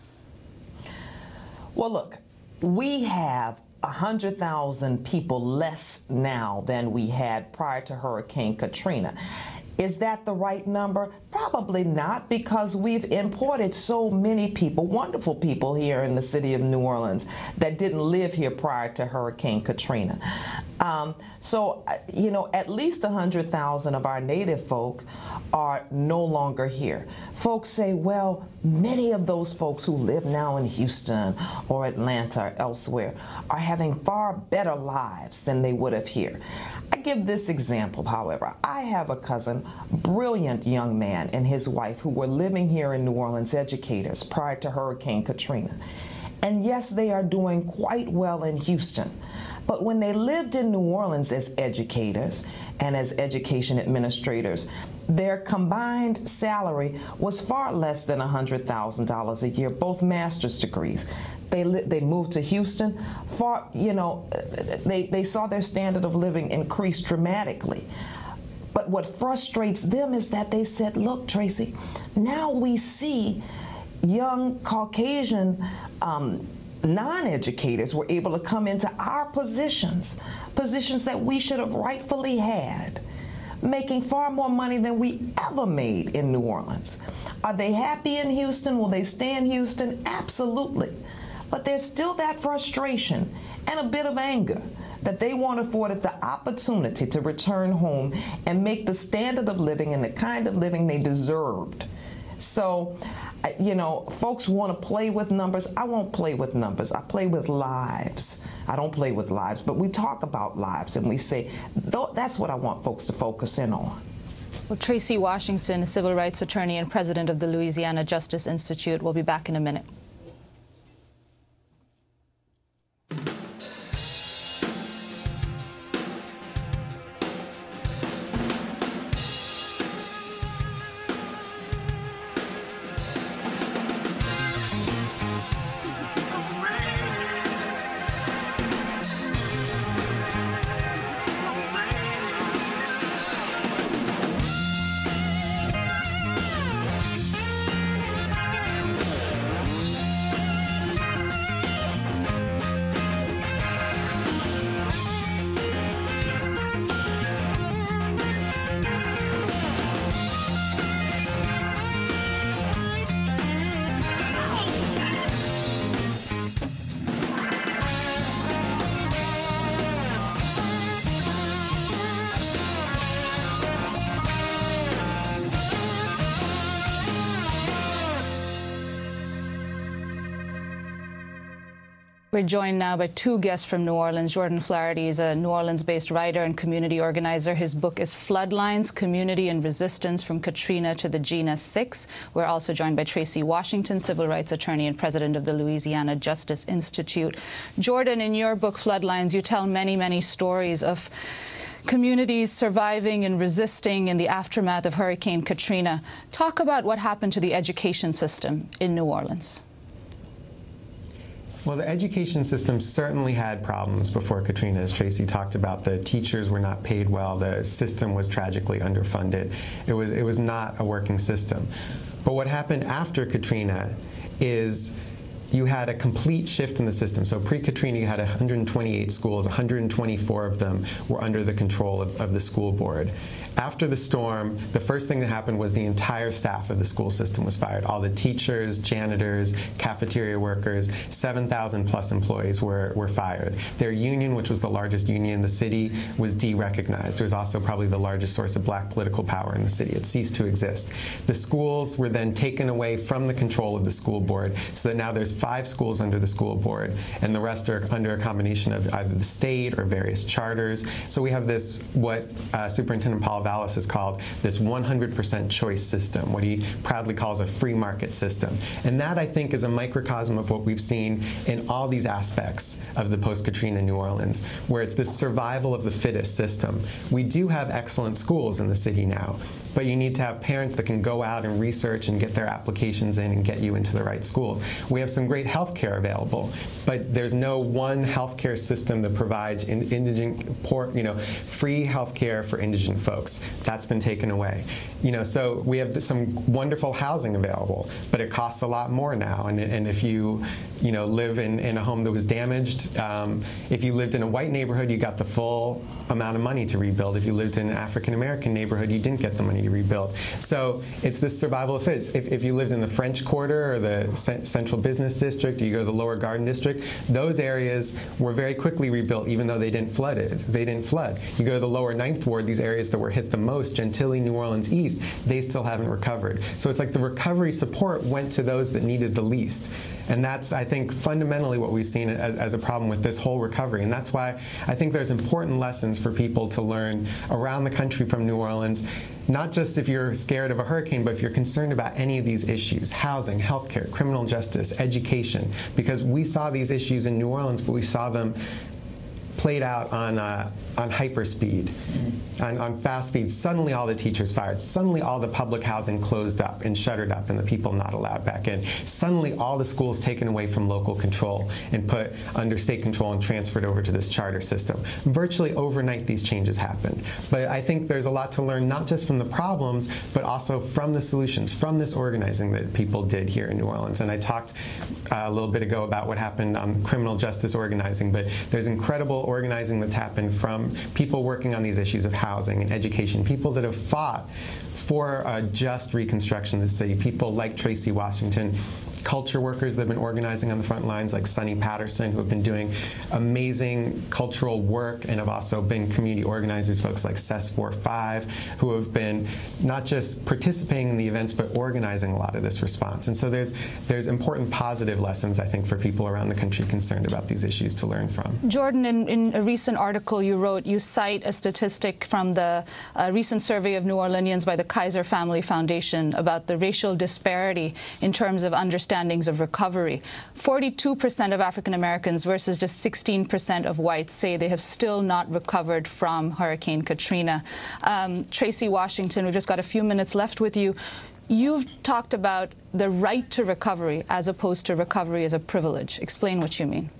Well, look, we have one hundred thousand people less now than we had prior to Hurricane Katrina. Is that the right number? Probably not, because we've imported so many people, wonderful people here in the city of New Orleans that didn't live here prior to Hurricane Katrina. Um, so, you know, at least one hundred thousand of our native folk are no longer here. Folks say, well, many of those folks who live now in Houston or Atlanta or elsewhere are having far better lives than they would have here. I give this example, however. I have a cousin, brilliant young man, and his wife who were living here in New Orleans, educators, prior to Hurricane Katrina. And yes, they are doing quite well in Houston. But when they lived in New Orleans as educators and as education administrators, their combined salary was far less than one hundred thousand dollars a year, both master's degrees. They, they moved to Houston, far, you know, they, they saw their standard of living increase dramatically. But what frustrates them is that they said, look, Tracy, now we see young Caucasian um, non-educators were able to come into our positions, positions that we should have rightfully had, making far more money than we ever made in New Orleans. Are they happy in Houston? Will they stay in Houston? Absolutely. But there's still that frustration and a bit of anger that they weren't afforded the opportunity to return home and make the standard of living and the kind of living they deserved. So, you know, folks want to play with numbers. I won't play with numbers. I play with lives. I don't play with lives, but we talk about lives and we say, that's what I want folks to focus in on. Well, Tracy Washington, a civil rights attorney and president of the Louisiana Justice Institute, will be back in a minute. We're joined now by two guests from New Orleans. Jordan Flaherty is a New Orleans-based writer and community organizer. His book is Floodlines, Community and Resistance from Katrina to the Gina six. We're also joined by Tracy Washington, civil rights attorney and president of the Louisiana Justice Institute. Jordan, in your book, Floodlines, you tell many, many stories of communities surviving and resisting in the aftermath of Hurricane Katrina. Talk about what happened to the education system in New Orleans. Well, the education system certainly had problems before Katrina, as Tracy talked about. The teachers were not paid well. The system was tragically underfunded. It was, it was not a working system. But what happened after Katrina is you had a complete shift in the system. So pre-Katrina, you had one hundred twenty-eight schools. one hundred twenty-four of them were under the control of, of the school board. After the storm, the first thing that happened was the entire staff of the school system was fired. All the teachers, janitors, cafeteria workers, seven thousand plus employees were, were fired. Their union, which was the largest union in the city, was de-recognized. It was also probably the largest source of black political power in the city. It ceased to exist. The schools were then taken away from the control of the school board, so that now there's five schools under the school board, and the rest are under a combination of either the state or various charters. So we have this, what uh, Superintendent Paul Vallis has called this one hundred percent choice system, what he proudly calls a free market system. And that, I think, is a microcosm of what we've seen in all these aspects of the post-Katrina New Orleans, where it's this survival of the fittest system. We do have excellent schools in the city now, but you need to have parents that can go out and research and get their applications in and get you into the right schools. We have some great health care available, but there's no one health care system that provides in, indigent, poor, you know, free health care for indigent folks. That's been taken away. You know, so we have some wonderful housing available, but it costs a lot more now. And, and if you, you know, live in, in a home that was damaged, um, if you lived in a white neighborhood, you got the full amount of money to rebuild. If you lived in an African-American neighborhood, you didn't get the money to rebuild. So it's this survival of fits. If, if you lived in the French Quarter or the C Central Business District, or you go to the Lower Garden District, those areas were very quickly rebuilt, even though they didn't flood it. They didn't flood. You go to the Lower Ninth Ward, these areas that were hit the most, Gentilly, New Orleans East, they still haven't recovered. So it's like the recovery support went to those that needed the least. And that's, I think, fundamentally what we've seen as, as a problem with this whole recovery. And that's why I think there's important lessons for people to learn around the country from New Orleans, not just if you're scared of a hurricane, but if you're concerned about any of these issues: housing, healthcare, criminal justice, education. Because we saw these issues in New Orleans, but we saw them played out on uh, on hyperspeed, mm-hmm. on, on fast speed. Suddenly all the teachers fired. Suddenly all the public housing closed up and shuttered up and the people not allowed back in. Suddenly all the schools taken away from local control and put under state control and transferred over to this charter system. Virtually overnight these changes happened. But I think there's a lot to learn, not just from the problems, but also from the solutions, from this organizing that people did here in New Orleans. And I talked uh, a little bit ago about what happened on criminal justice organizing, but there's incredible organizing that's happened from people working on these issues of housing and education, people that have fought for a just reconstruction of the city, people like Tracy Washington, culture workers that have been organizing on the front lines like Sonny Patterson, who have been doing amazing cultural work and have also been community organizers, folks like C E S forty-five, who have been not just participating in the events, but organizing a lot of this response. And so there's, there's important positive lessons, I think, for people around the country concerned about these issues to learn from. Jordan, in, in a recent article you wrote, you cite a statistic from the uh, recent survey of New Orleanians by the Kaiser Family Foundation about the racial disparity in terms of understanding of recovery. forty-two percent of African Americans versus just sixteen percent of whites say they have still not recovered from Hurricane Katrina. Um, Tracy Washington, we've just got a few minutes left with you. You've talked about the right to recovery as opposed to recovery as a privilege. Explain what you mean.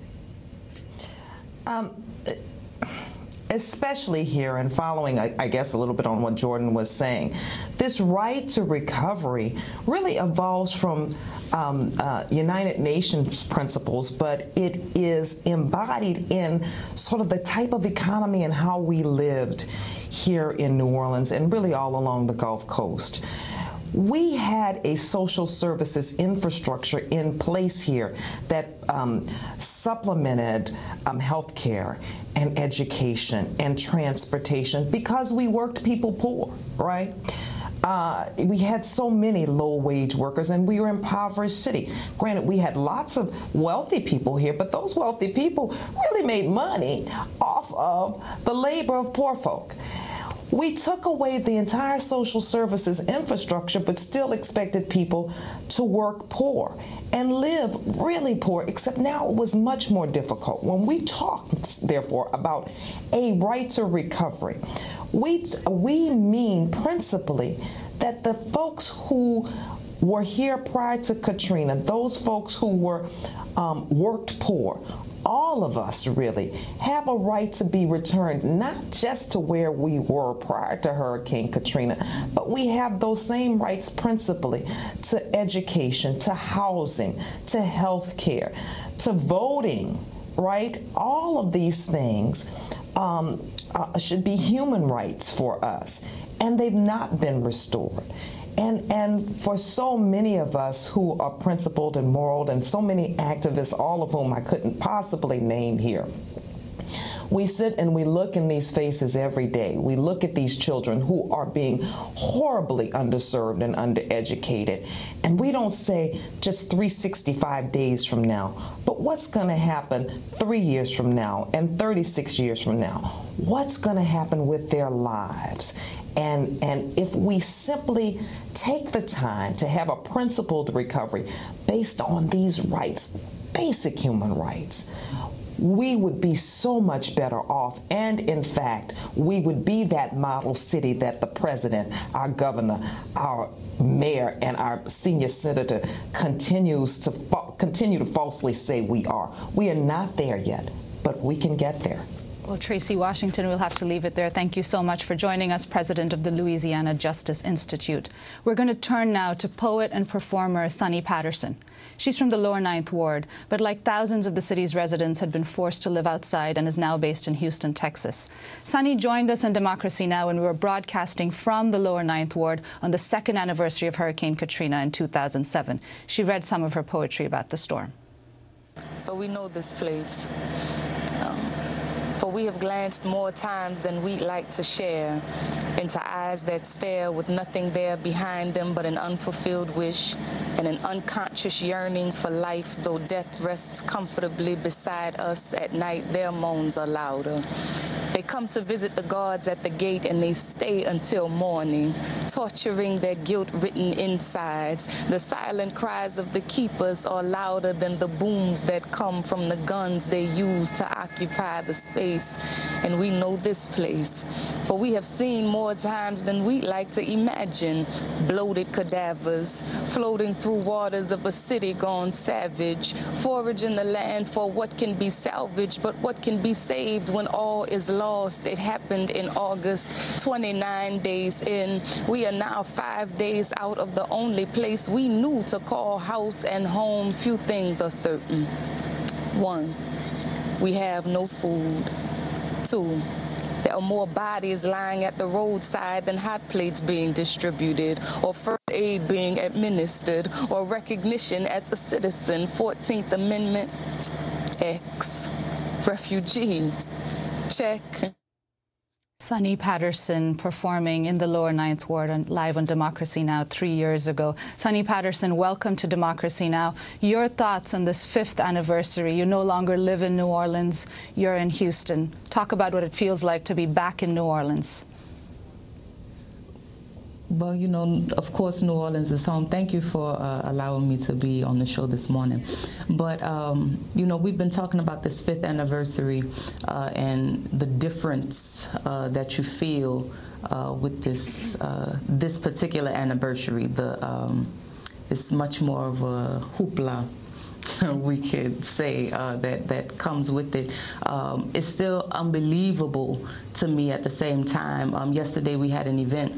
Um, especially here, and following, I, I guess, a little bit on what Jordan was saying, this right to recovery really evolves from um, uh, United Nations principles, but it is embodied in sort of the type of economy and how we lived here in New Orleans and really all along the Gulf Coast. We had a social services infrastructure in place here that um, supplemented um, health care and education and transportation because we worked people poor, right? Uh, we had so many low-wage workers, and we were an impoverished city. Granted, we had lots of wealthy people here, but those wealthy people really made money off of the labor of poor folk. We took away the entire social services infrastructure, but still expected people to work poor and live really poor, except now it was much more difficult. When we talk, therefore, about a right to recovery, we, we mean principally that the folks who were here prior to Katrina, those folks who were um, worked poor, all of us really have a right to be returned, not just to where we were prior to Hurricane Katrina, but we have those same rights principally to education, to housing, to health care, to voting, right? All of these things um, uh, should be human rights for us, and they've not been restored. And, and for so many of us who are principled and moral, and so many activists, all of whom I couldn't possibly name here, We sit and we look in these faces every day. We look at these children who are being horribly underserved and undereducated, and we don't say just three hundred sixty-five days from now, but what's going to happen three years from now and thirty-six years from now? What's going to happen with their lives? And, and if we simply take the time to have a principled recovery based on these rights, basic human rights, we would be so much better off. And in fact, we would be that model city that the president, our governor, our mayor, and our senior senator continues to continue to falsely say we are. We are not there yet, but we can get there. Well, Tracy Washington, we'll have to leave it there. Thank you so much for joining us, president of the Louisiana Justice Institute. We're going to turn now to poet and performer Sonny Patterson. She's from the Lower Ninth Ward, but like thousands of the city's residents, had been forced to live outside and is now based in Houston, Texas. Sonny joined us on Democracy Now! When we were broadcasting from the Lower Ninth Ward on the second anniversary of Hurricane Katrina in two thousand seven. She read some of her poetry about the storm. So we know this place. Um, For we have glanced more times than we'd like to share into eyes that stare with nothing there behind them but an unfulfilled wish and an unconscious yearning for life. Though death rests comfortably beside us at night, their moans are louder. They come to visit the guards at the gate and they stay until morning, torturing their guilt-ridden insides. The silent cries of the keepers are louder than the booms that come from the guns they use to occupy the space. And we know this place, for we have seen more times than we'd like to imagine bloated cadavers floating through waters of a city gone savage, foraging the land for what can be salvaged, but what can be saved when all is lost. It happened in August, twenty-nine days in. We are now five days out of the only place we knew to call house and home. Few things are certain. One, we have no food. Two, there are more bodies lying at the roadside than hot plates being distributed, or first aid being administered, or recognition as a citizen. fourteenth Amendment, X. Refugee, check. Sonny Patterson performing in the Lower Ninth Ward and live on Democracy Now! three years ago. Sonny Patterson, welcome to Democracy Now! Your thoughts on this fifth anniversary. You no longer live in New Orleans, you're in Houston. Talk about what it feels like to be back in New Orleans. Well, you know, of course, New Orleans is home. Thank you for uh, allowing me to be on the show this morning. But, um, you know, we've been talking about this fifth anniversary uh, and the difference uh, that you feel uh, with this uh, this particular anniversary. The um, it's much more of a hoopla, we could say, uh, that, that comes with it. Um, it's still unbelievable to me at the same time. Um, yesterday we had an event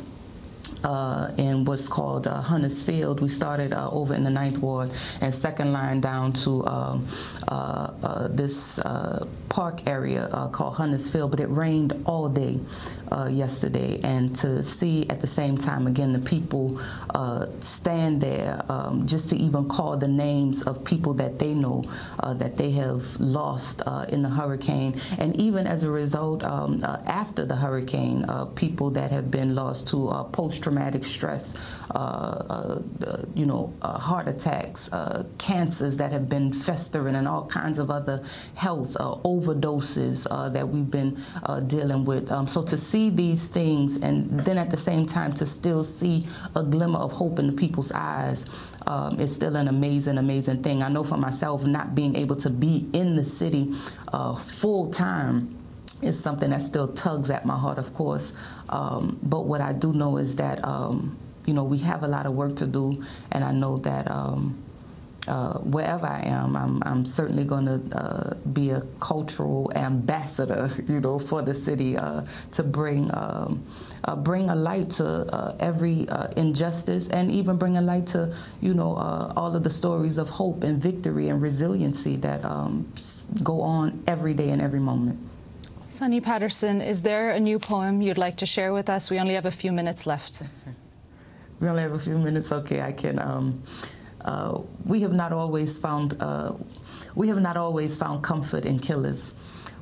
Uh, in what's called uh, Hunters Field. We started uh, over in the Ninth Ward and second line down to um, uh, uh, this uh, park area uh, called Hunters Field, but it rained all day uh, yesterday. And to see at the same time, again, the people uh, stand there um, just to even call the names of people that they know uh, that they have lost uh, in the hurricane. And even as a result, um, uh, after the hurricane, uh, people that have been lost to uh, post-traumatic stress, uh, uh, you know, uh, heart attacks, uh, cancers that have been festering, and all kinds of other health uh, overdoses uh, that we've been uh, dealing with. Um, so to see these things, and then at the same time to still see a glimmer of hope in the people's eyes, um, is still an amazing, amazing thing. I know for myself, not being able to be in the city uh, full time is something that still tugs at my heart, of course. Um, but what I do know is that, um, you know, we have a lot of work to do, and I know that um, uh, wherever I am, I'm, I'm certainly going to uh, be a cultural ambassador, you know, for the city uh, to bring um, uh, bring a light to uh, every uh, injustice, and even bring a light to, you know, uh, all of the stories of hope and victory and resiliency that um, go on every day and every moment. Sonny Patterson, is there a new poem you'd like to share with us? We only have a few minutes left. We only have a few minutes. Okay, I can. Um, uh, we have not always found. Uh, we have not always found comfort in killers.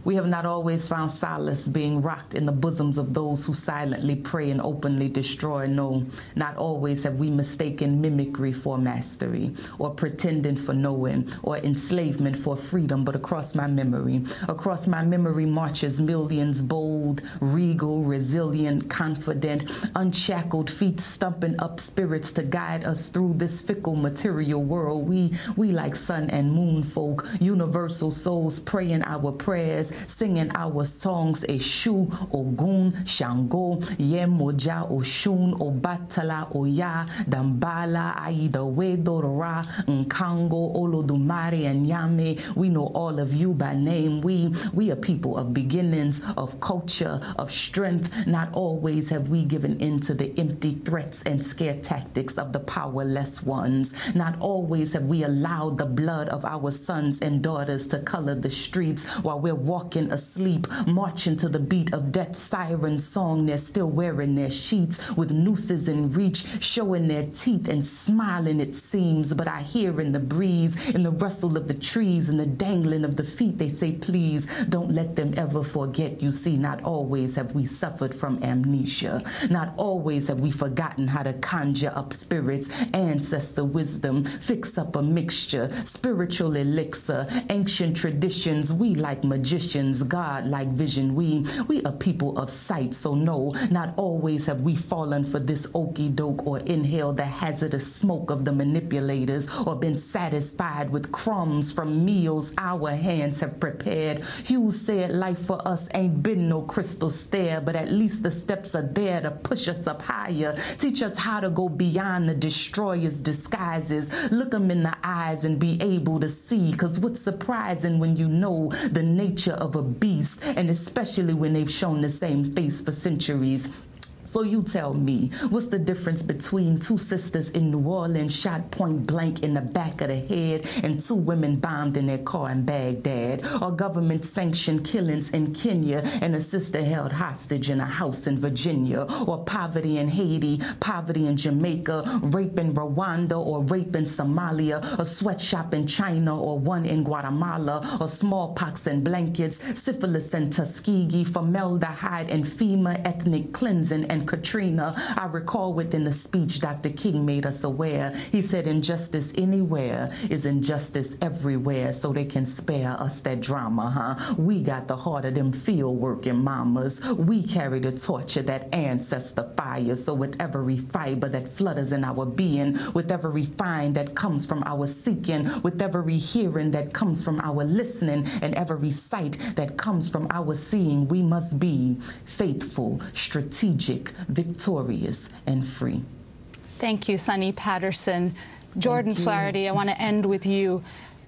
We have not always found solace being rocked in the bosoms of those who silently pray and openly destroy. No, not always have we mistaken mimicry for mastery, or pretending for knowing, or enslavement for freedom. But across my memory, across my memory marches millions, bold, regal, resilient, confident, unshackled feet stumping up spirits to guide us through this fickle material world. We, we like sun and moon folk, universal souls praying our prayers, singing our songs. Eshu, Ogun, Shango, Yemoja, Oshun, Obatala, Oya, Dambala, Aida, Wedora, Nkango, Olodumare, and Yame. We know all of you by name. We, we are people of beginnings, of culture, of strength. Not always have we given in to the empty threats and scare tactics of the powerless ones. Not always have we allowed the blood of our sons and daughters to color the streets while we're walking asleep, marching to the beat of death siren song. They're still wearing their sheets with nooses in reach, showing their teeth and smiling, it seems. But I hear in the breeze, in the rustle of the trees, and the dangling of the feet, they say, please don't let them ever forget. You see, not always have we suffered from amnesia. Not always have we forgotten how to conjure up spirits, ancestor wisdom, fix up a mixture, spiritual elixir, ancient traditions. We like magicians, God like vision. We, we are people of sight, so no, not always have we fallen for this okie doke or inhaled the hazardous smoke of the manipulators or been satisfied with crumbs from meals our hands have prepared. Hughes said life for us ain't been no crystal stair, but at least the steps are there to push us up higher, teach us how to go beyond the destroyer's disguises, look them in the eyes and be able to see. Because what's surprising when you know the nature of a beast, and especially when they've shown the same face for centuries. So you tell me, what's the difference between two sisters in New Orleans shot point blank in the back of the head and two women bombed in their car in Baghdad, or government-sanctioned killings in Kenya and a sister held hostage in a house in Virginia, or poverty in Haiti, poverty in Jamaica, rape in Rwanda, or rape in Somalia, a sweatshop in China, or one in Guatemala, or smallpox and blankets, syphilis and Tuskegee, formaldehyde and FEMA, ethnic cleansing and Katrina. I recall within the speech Doctor King made us aware. He said injustice anywhere is injustice everywhere, so they can spare us that drama, huh? We got the heart of them field working mamas. We carry the torch of that ancestor fire. So with every fiber that flutters in our being, with every find that comes from our seeking, with every hearing that comes from our listening, and every sight that comes from our seeing, we must be faithful, strategic, victorious, and free. Thank you, Sonny Patterson. Jordan Flaherty, I want to end with you.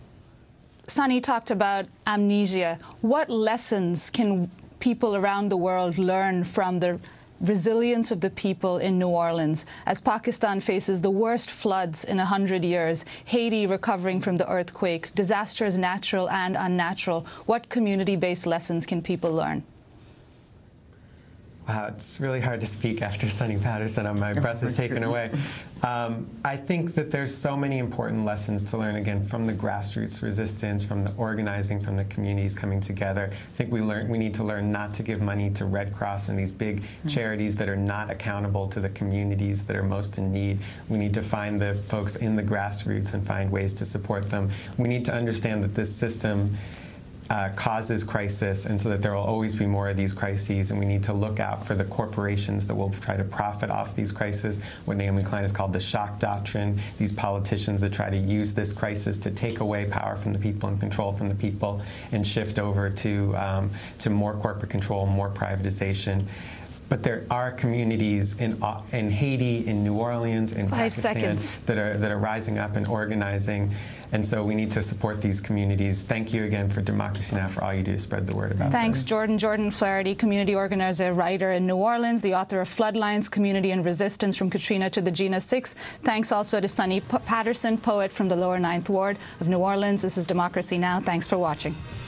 Sonny talked about amnesia. What lessons can people around the world learn from the resilience of the people in New Orleans as Pakistan faces the worst floods in a hundred years, Haiti recovering from the earthquake, disasters natural and unnatural? What community-based lessons can people learn? Wow, it's really hard to speak after Sonny Patterson. My breath is taken away. Um, I think that there's so many important lessons to learn, again, from the grassroots resistance, from the organizing, from the communities coming together. I think we learn we need to learn not to give money to Red Cross and these big mm-hmm. charities that are not accountable to the communities that are most in need. We need to find the folks in the grassroots and find ways to support them. We need to understand that this system Uh, causes crisis, and so that there will always be more of these crises, and we need to look out for the corporations that will try to profit off these crises, what Naomi Klein has called the shock doctrine, these politicians that try to use this crisis to take away power from the people and control from the people and shift over to, um, to more corporate control, more privatization. But there are communities in in Haiti, in New Orleans, in Five Pakistan seconds. that are that are rising up and organizing, and so we need to support these communities. Thank you again for Democracy Now! For all you do to spread the word about Thanks, this. Jordan. Jordan Flaherty, community organizer, writer in New Orleans, the author of Floodlines, Community and Resistance from Katrina to the Gina six. Thanks also to Sonny Patterson, poet from the Lower Ninth Ward of New Orleans. This is Democracy Now! Thanks for watching.